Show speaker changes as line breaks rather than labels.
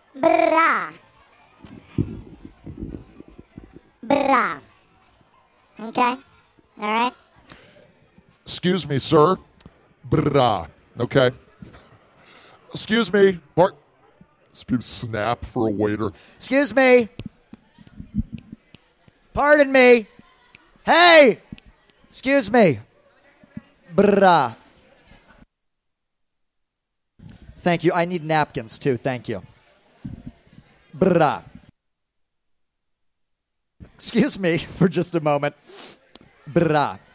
Bra. Bra. Okay? All right?
Excuse me, sir. Bra. Okay. Excuse me. Bart. Snap for a waiter.
Excuse me. Pardon me. Hey. Excuse me. Bra. Thank you. I need napkins, too. Thank you. Bra. Excuse me for just a moment. Bra.